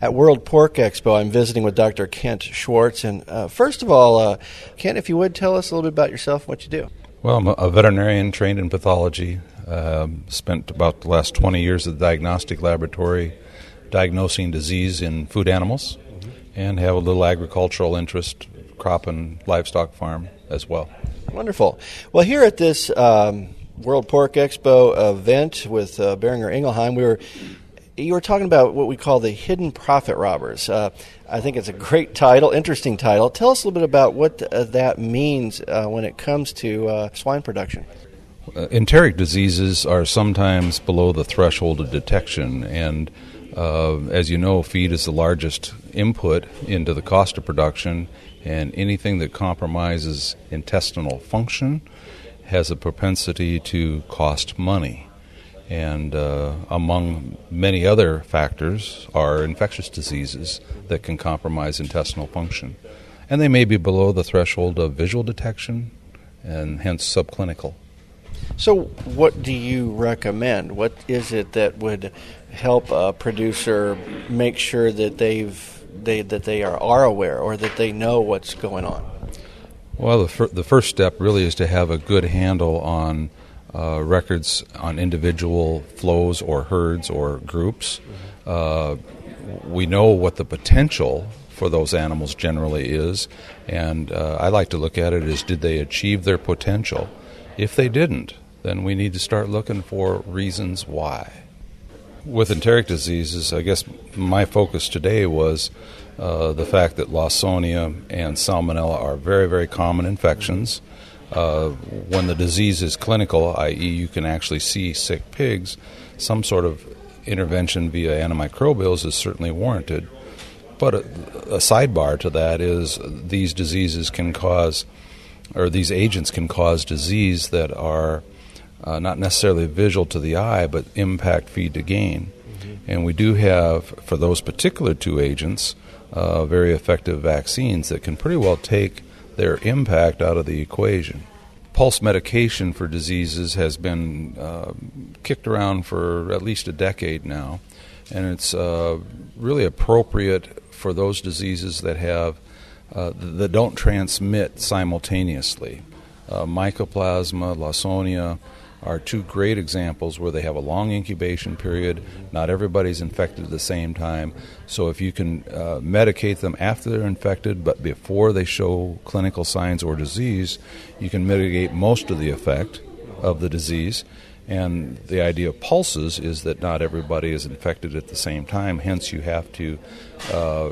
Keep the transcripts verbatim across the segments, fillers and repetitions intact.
at World Pork Expo. I'm visiting with Doctor Kent Schwartz. And uh, first of all, uh, Kent, if you would, tell us a little bit about yourself and what you do. Well, I'm a veterinarian trained in pathology. Uh, spent about the last twenty years at the diagnostic laboratory diagnosing disease in food animals, mm-hmm. and have a little agricultural interest, crop and livestock farm as well. Wonderful. Well, here at this um, World Pork Expo event with uh, Boehringer Ingelheim, we were you were talking about what we call the hidden profit robbers. Uh, I think it's a great title, interesting title. Tell us a little bit about what uh, that means uh, when it comes to uh, swine production. Uh, enteric diseases are sometimes below the threshold of detection, and uh, as you know, feed is the largest input into the cost of production, and anything that compromises intestinal function has a propensity to cost money. And uh, among many other factors are infectious diseases that can compromise intestinal function. And they may be below the threshold of visual detection and hence subclinical. So what do you recommend? What is it that would help a producer make sure that they've they that they are, are aware or that they know what's going on? Well, the, fir- the first step really is to have a good handle on uh, records on individual flows or herds or groups. Uh, we know what the potential for those animals generally is, and uh, I like to look at it as, did they achieve their potential? If they didn't, then we need to start looking for reasons why. With enteric diseases, I guess my focus today was uh, the fact that Lawsonia and Salmonella are very, very common infections. Uh, when the disease is clinical, that is you can actually see sick pigs, some sort of intervention via antimicrobials is certainly warranted. But a, a sidebar to that is these diseases can cause, or these agents can cause disease that are uh, not necessarily visual to the eye, but impact feed to gain. Mm-hmm. And we do have, for those particular two agents, uh, very effective vaccines that can pretty well take their impact out of the equation. Pulse medication for diseases has been uh, kicked around for at least a decade now, and it's uh, really appropriate for those diseases that have uh, that don't transmit simultaneously. Uh, Mycoplasma, Lawsonia are two great examples where they have a long incubation period. Not everybody's infected at the same time. So if you can uh, medicate them after they're infected but before they show clinical signs or disease, you can mitigate most of the effect of the disease. And the idea of pulses is that not everybody is infected at the same time. Hence, you have to uh,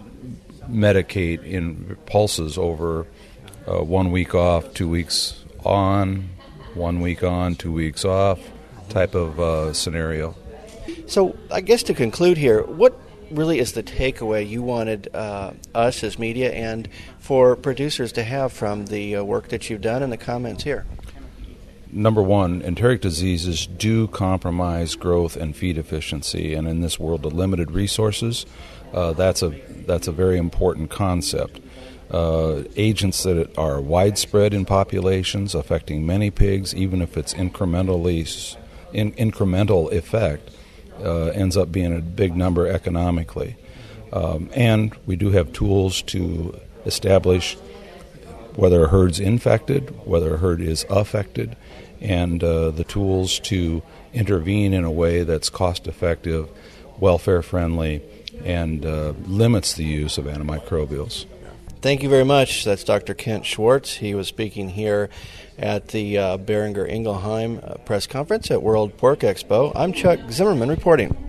medicate in pulses over uh, one week off, two weeks on, one week on, two weeks off type of uh, scenario. So I guess to conclude here, what really is the takeaway you wanted uh, us as media and for producers to have from the uh, work that you've done and the comments here? Number one, enteric diseases do compromise growth and feed efficiency, and in this world of limited resources, uh, that's a that's a very important concept. Uh, agents that are widespread in populations, affecting many pigs, even if it's incrementally in, incremental effect, uh, ends up being a big number economically. Um, and we do have tools to establish whether a herd's infected, whether a herd is affected, and uh, the tools to intervene in a way that's cost-effective, welfare-friendly, and uh, limits the use of antimicrobials. Thank you very much. That's Doctor Kent Schwartz. He was speaking here at the uh, Boehringer Ingelheim uh, press conference at World Pork Expo. I'm Chuck Zimmerman reporting.